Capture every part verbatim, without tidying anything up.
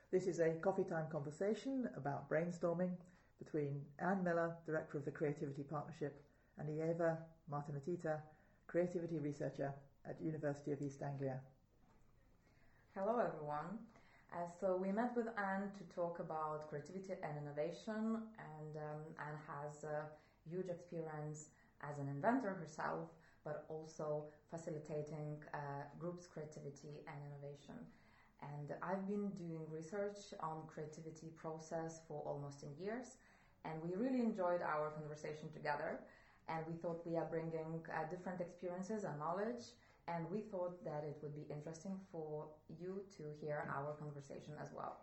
This is a coffee time conversation about brainstorming between Anne Miller, Director of the Creativity Partnership, and Ieva Martinatita, Creativity Researcher at University of East Anglia. Hello everyone. Uh, so we met with Anne to talk about creativity and innovation, and um, Anne has a huge experience as an inventor herself, but also facilitating uh, groups' creativity and innovation. And I've been doing research on creativity process for almost ten years, and we really enjoyed our conversation together. And we thought we are bringing uh, different experiences and knowledge, and we thought that it would be interesting for you to hear our conversation as well.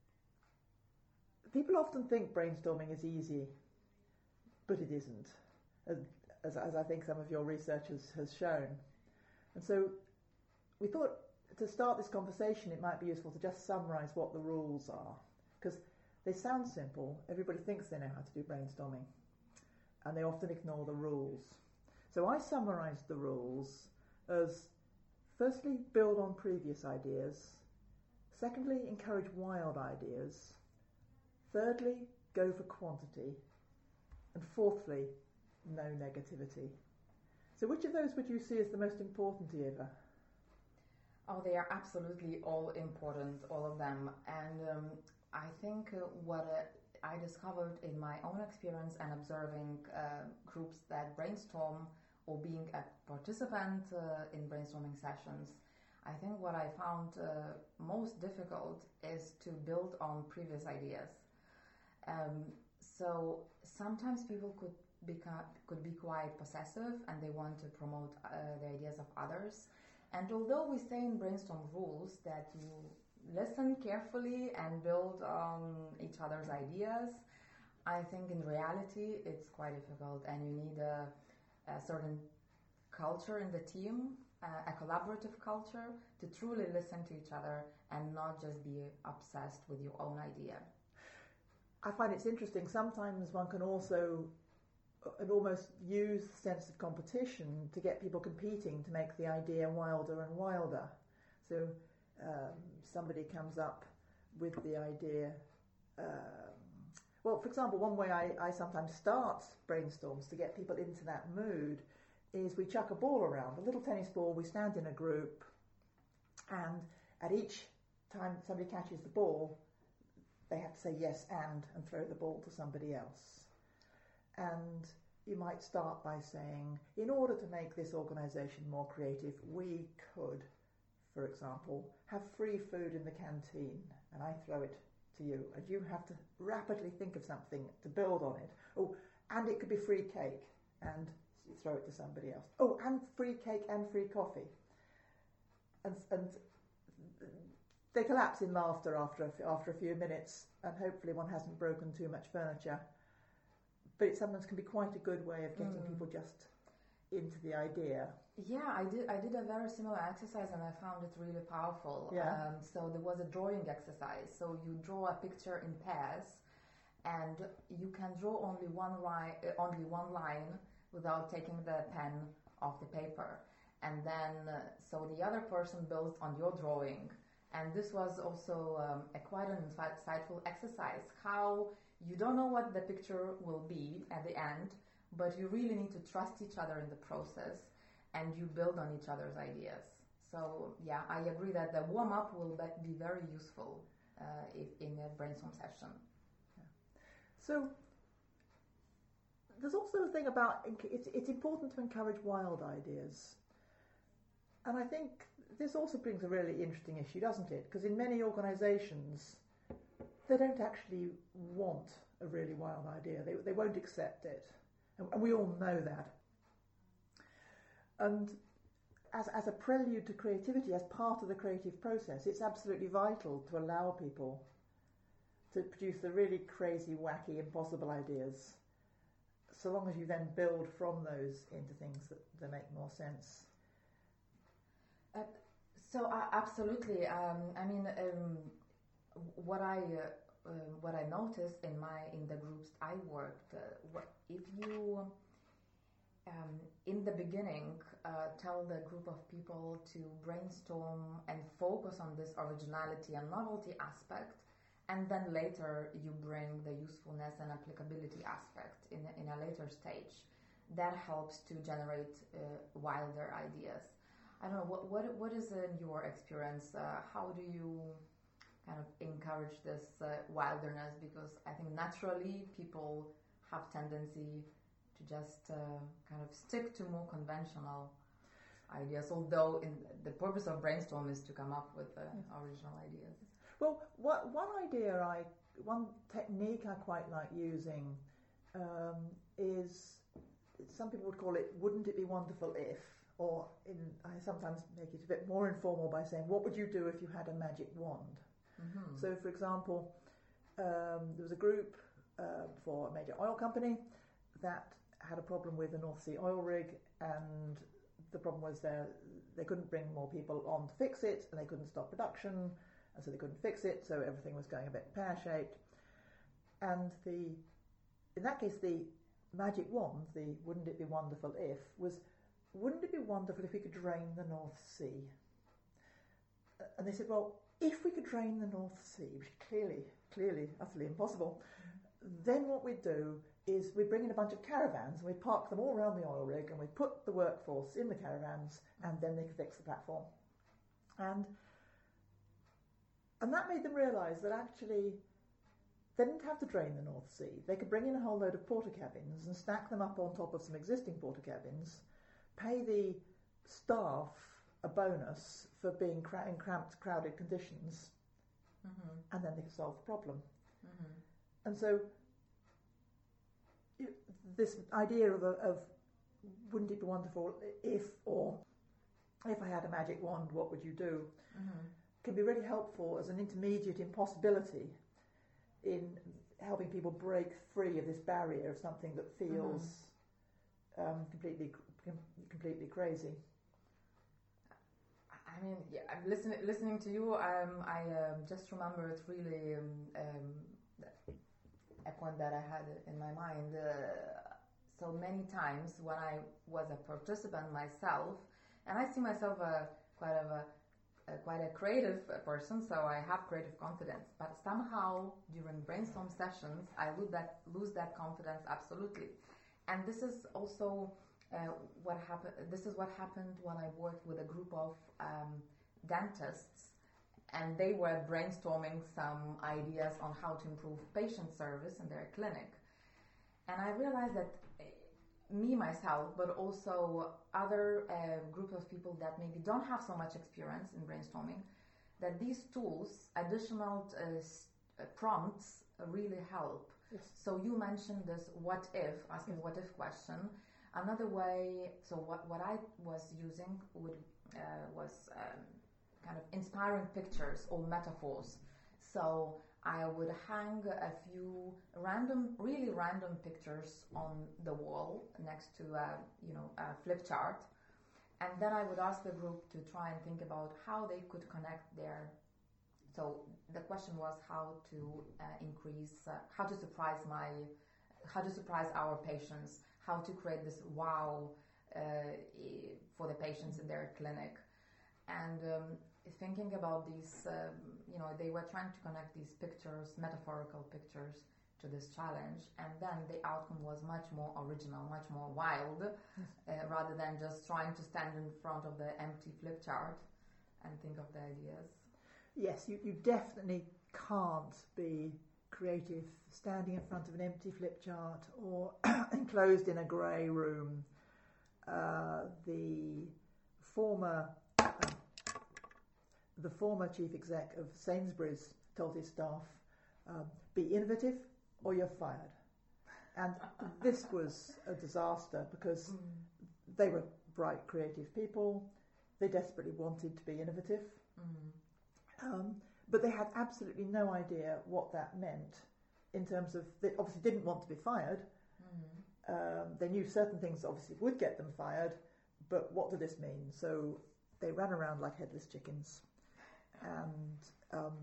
People often think brainstorming is easy, but it isn't, as, as I think some of your research has, has shown. And so we thought to start this conversation it might be useful to just summarise what the rules are, because they sound simple. Everybody thinks they know how to do brainstorming, and they often ignore the rules. So I summarised the rules as, firstly, build on previous ideas. Secondly, encourage wild ideas. Thirdly, go for quantity. And fourthly, no negativity. So which of those would you see as the most important, Eva? Oh, they are absolutely all important, all of them. And um, I think uh, what uh, I discovered in my own experience and observing uh, groups that brainstorm or being a participant uh, in brainstorming sessions, I think what I found uh, most difficult is to build on previous ideas. Um, so sometimes people could become, could be quite possessive, and they want to promote uh, the ideas of others. And although we say in brainstorm rules that you listen carefully and build on each other's ideas, I think in reality it's quite difficult, and you need a, a certain culture in the team, uh, a collaborative culture, to truly listen to each other and not just be obsessed with your own idea. I find it's interesting, sometimes one can also and almost use the sense of competition to get people competing to make the idea wilder and wilder. So um, somebody comes up with the idea. Um, well, for example, one way I, I sometimes start brainstorms to get people into that mood is we chuck a ball around, a little tennis ball. We stand in a group, and at each time somebody catches the ball, they have to say yes and and throw the ball to somebody else. And you might start by saying, in order to make this organisation more creative, we could, for example, have free food in the canteen, and I throw it to you, and you have to rapidly think of something to build on it. Oh, and it could be free cake, and you throw it to somebody else. Oh, and free cake and free coffee. And, and they collapse in laughter after a, after a few minutes, and hopefully one hasn't broken too much furniture. But it sometimes can be quite a good way of getting mm. people just into the idea. Yeah, I did I did a very similar exercise, and I found it really powerful. Yeah. Um, so there was a drawing exercise. So you draw a picture in pairs, and you can draw only one, ri- uh, only one line without taking the pen off the paper. And then, uh, so the other person builds on your drawing. And this was also um, a quite an insightful exercise, how you don't know what the picture will be at the end, but you really need to trust each other in the process, and you build on each other's ideas. So yeah, I agree that the warm-up will be very useful uh, if in a brainstorm session. Yeah. So there's also the thing about, it's, it's important to encourage wild ideas. And I think this also brings a really interesting issue, doesn't it? Because in many organisations, they don't actually want a really wild idea. They, they won't accept it. And, and we all know that. And as, as a prelude to creativity, as part of the creative process, it's absolutely vital to allow people to produce the really crazy, wacky, impossible ideas, so long as you then build from those into things that, that make more sense. Uh, so uh, absolutely. Um, I mean, um, what I uh, uh, what I noticed in my in the groups I worked, uh, what, if you um, in the beginning uh, tell the group of people to brainstorm and focus on this originality and novelty aspect, and then later you bring the usefulness and applicability aspect in, in a later stage. That helps to generate uh, wilder ideas. I don't know, what, what, what is in your experience? Uh, how do you kind of encourage this uh, wilderness? Because I think naturally people have tendency to just uh, kind of stick to more conventional ideas, although in the purpose of brainstorm is to come up with uh, original ideas. Well, what, one idea I, one technique I quite like using um, is, some people would call it, wouldn't it be wonderful if, or in, I sometimes make it a bit more informal by saying, what would you do if you had a magic wand? Mm-hmm. So, for example, um, there was a group uh, for a major oil company that had a problem with the North Sea oil rig, and the problem was there, they couldn't bring more people on to fix it, and they couldn't stop production, and so they couldn't fix it, so everything was going a bit pear-shaped. And the, in that case, the magic wand, the wouldn't it be wonderful if, was wouldn't it be wonderful if we could drain the North Sea? Uh, and they said, well, if we could drain the North Sea, which is clearly, clearly, utterly impossible, mm-hmm. then what we'd do is we'd bring in a bunch of caravans and we'd park them all around the oil rig and we'd put the workforce in the caravans and then they could fix the platform. And, and that made them realise that actually they didn't have to drain the North Sea. They could bring in a whole load of porter cabins and stack them up on top of some existing porter cabins, pay the staff a bonus for being cra- in cramped, crowded conditions, mm-hmm. and then they could solve the problem. Mm-hmm. And so you, this idea of, a, of wouldn't it be wonderful if, or if I had a magic wand, what would you do, mm-hmm. can be really helpful as an intermediate impossibility in helping people break free of this barrier of something that feels mm-hmm. um, completely completely crazy. I mean, yeah, I'm listening listening to you. Um, I um, just remembered really um, um, a point that I had in my mind. Uh, so many times when I was a participant myself, and I see myself a quite of a Uh, quite a creative person, so I have creative confidence, but somehow during brainstorm sessions I lose that lose that confidence absolutely. And this is also uh, what happened this is what happened when I worked with a group of um, dentists, and they were brainstorming some ideas on how to improve patient service in their clinic. And I realized that me, myself, but also other uh, group of people that maybe don't have so much experience in brainstorming, that these tools, additional uh, uh, prompts really help. Yes. So you mentioned this what if, asking yes. what if question. Another way, so what, what I was using would, uh, was um, kind of inspiring pictures or metaphors. So I would hang a few random, really random pictures on the wall next to a, you know, a flip chart, and then I would ask the group to try and think about how they could connect their. So the question was how to uh, increase, uh, how to surprise my, how to surprise our patients, how to create this wow uh, for the patients in their clinic, and. Um, Thinking about these, um, you know, they were trying to connect these pictures, metaphorical pictures, to this challenge, and then the outcome was much more original, much more wild, uh, rather than just trying to stand in front of the empty flip chart and think of the ideas. Yes, you, you definitely can't be creative standing in front of an empty flip chart or enclosed in a grey room. Uh, the former um, the former chief exec of Sainsbury's told his staff, um, be innovative or you're fired. And this was a disaster because mm. they were bright, creative people. They desperately wanted to be innovative. Mm. Um, but they had absolutely no idea what that meant in terms of, they obviously didn't want to be fired. Mm. Um, they knew certain things obviously would get them fired, but what did this mean? So they ran around like headless chickens. And um,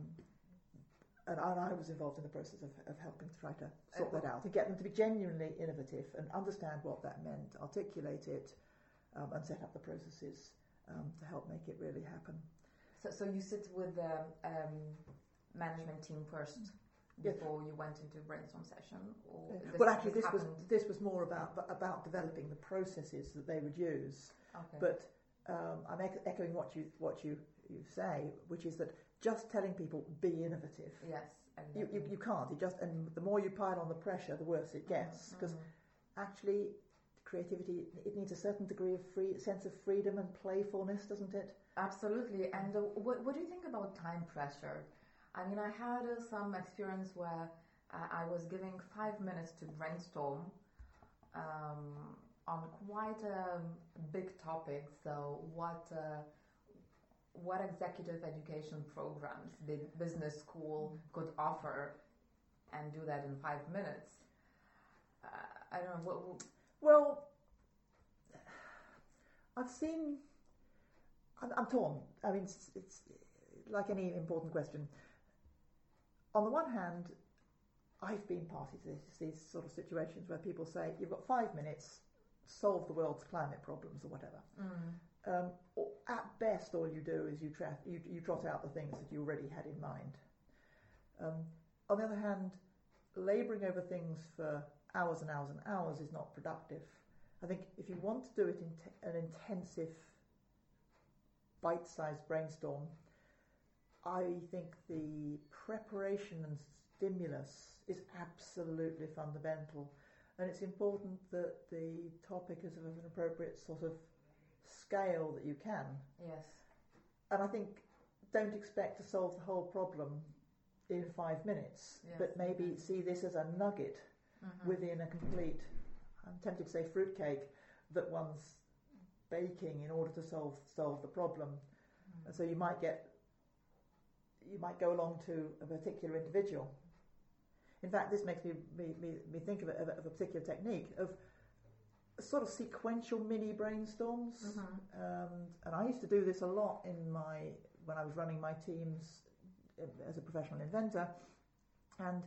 and I was involved in the process of, of helping to try to sort that out and get them to be genuinely innovative and understand what that meant, articulate it, um, and set up the processes um, to help make it really happen. So, so you sit with um, um, management team first Yes. before you went into a brainstorm session? Or Yeah. this, Well, actually, this, this was happened? this was more about about developing the processes that they would use. Okay. But um, I'm ec- echoing what you what you, you say, which is that just telling people be innovative. Yes, exactly. You, you, you can't. You just and the more you pile on the pressure, the worse it gets. Because mm-hmm. actually, creativity it needs a certain degree of free sense of freedom and playfulness, doesn't it? Absolutely. And uh, what, what do you think about time pressure? I mean, I had uh, some experience where uh, I was giving five minutes to brainstorm um, on quite a big topic. So, what uh, what executive education programs the business school could offer, and do that in five minutes? Uh, I don't know. What, what, Well, I've seen. I'm, I'm torn. I mean, it's, it's like any important question. On the one hand, I've been party to this, these sort of situations where people say, you've got five minutes, solve the world's climate problems or whatever. mm. Um, or at best, all you do is you, tra- you, you trot out the things that you already had in mind. Um, on the other hand, labouring over things for hours and hours and hours is not productive. I think if you want to do it in te- an intensive, bite-sized brainstorm, I think the preparation and stimulus is absolutely fundamental, and it's important that the topic is of an appropriate sort of scale that you can. Yes. And I think don't expect to solve the whole problem in five minutes, Yes, but maybe okay. see this as a nugget mm-hmm. within a complete, I'm tempted to say fruitcake, that one's baking in order to solve solve the problem. mm-hmm. And so you might get you might go along to a particular individual. In fact, this makes me me, me, me think of a, of a particular technique of sort of sequential mini brainstorms. Mm-hmm. Um, and I used to do this a lot in my when I was running my teams as a professional inventor. And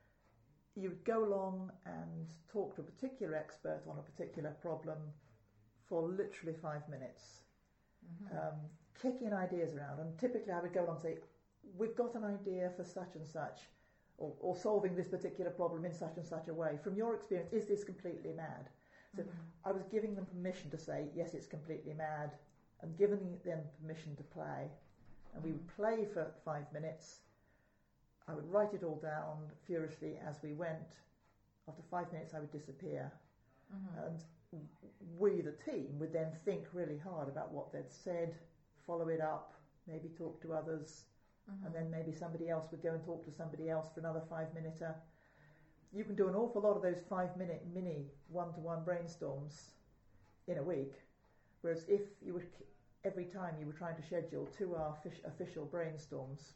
you would go along and talk to a particular expert on a particular problem for literally five minutes, Mm-hmm. um, kicking ideas around. And typically I would go along and say, we've got an idea for such and such, or, or solving this particular problem in such and such a way. From your experience, is this completely mad? So mm-hmm. I was giving them permission to say, yes, it's completely mad, and giving them permission to play. And we would play for five minutes. I would write it all down furiously as we went. After five minutes, I would disappear. Mm-hmm. And we, the team, would then think really hard about what they'd said, follow it up, maybe talk to others, mm-hmm. and then maybe somebody else would go and talk to somebody else for another five-minuter. You can do an awful lot of those five-minute mini one-to-one brainstorms in a week, whereas if you were every time you were trying to schedule two-hour official brainstorms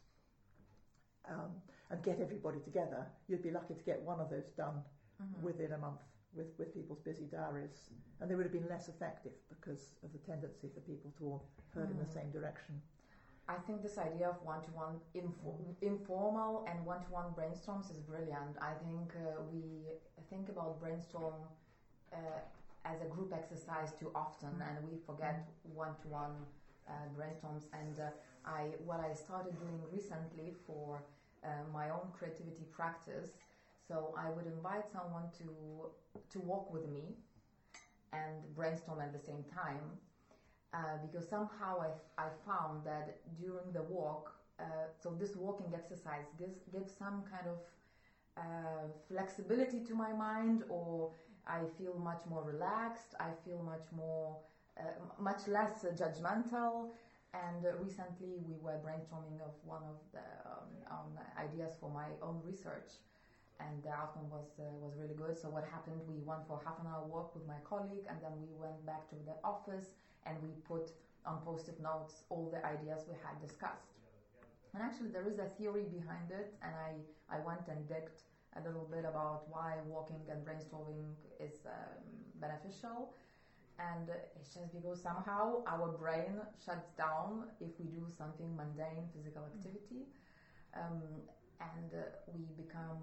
um, and get everybody together, you'd be lucky to get one of those done Mm-hmm. within a month with, with people's busy diaries, and they would have been less effective because of the tendency for people to all herd mm-hmm. in the same direction. I think this idea of one-to-one info- informal and one-to-one brainstorms is brilliant. I think uh, we think about brainstorm uh, as a group exercise too often, and we forget one-to-one uh, brainstorms. And uh, I, what I started doing recently for uh, my own creativity practice, so I would invite someone to to walk with me and brainstorm at the same time. Uh, because somehow I, I found that during the walk, uh, so this walking exercise gives, gives some kind of uh, flexibility to my mind, or I feel much more relaxed, I feel much more, uh, much less uh, judgmental. And uh, recently we were brainstorming of one of the um, um, ideas for my own research, and the outcome was uh, was really good. So what happened, we went for half an hour walk with my colleague, and then we went back to the office and we put on post-it notes all the ideas we had discussed. And actually there is a theory behind it, and I, I went and digged a little bit about why walking and brainstorming is um, beneficial. And it's just because somehow our brain shuts down if we do something mundane, physical activity, um, and uh, we become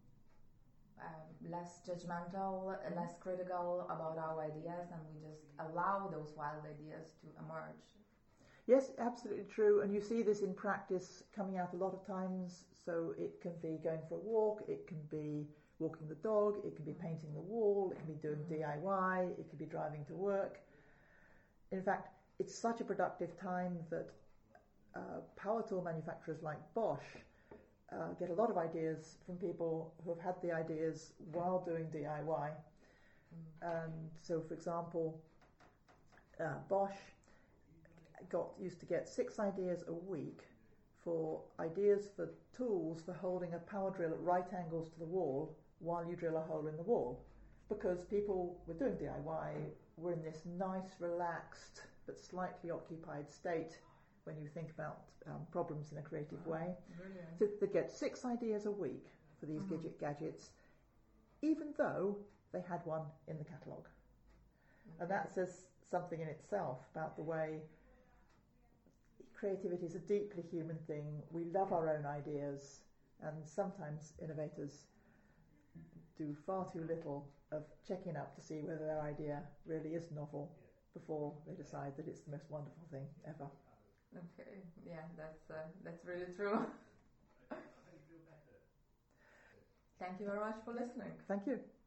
Um, less judgmental, uh, less critical about our ideas, and we just allow those wild ideas to emerge. Yes, absolutely true. And you see this in practice coming out a lot of times. So it can be going for a walk, it can be walking the dog, it can be painting the wall, it can be doing D I Y, it can be driving to work. In fact, it's such a productive time that uh, power tool manufacturers like Bosch uh, get a lot of ideas from people who have had the ideas while doing D I Y. Mm. And so, for example, uh, Bosch got used to get six ideas a week for ideas for tools for holding a power drill at right angles to the wall while you drill a hole in the wall, because people were doing D I Y, were in this nice, relaxed but slightly occupied state when you think about um, problems in a creative oh, way. Brilliant. So they get six ideas a week for these mm-hmm. gadget gadgets, even though they had one in the catalogue. Okay. And that says something in itself about the way creativity is a deeply human thing. We love our own ideas, and sometimes innovators do far too little of checking up to see whether their idea really is novel before they decide that it's the most wonderful thing ever. Okay, yeah, that's uh, that's really true. Thank you very much for listening. Thank you.